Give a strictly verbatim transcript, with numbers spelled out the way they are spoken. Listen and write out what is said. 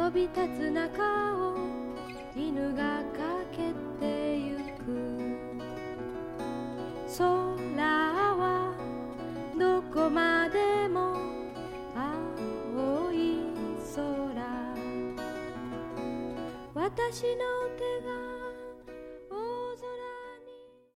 飛び立つ中を犬が駆けてゆく。空はどこまでも青い空。私の手が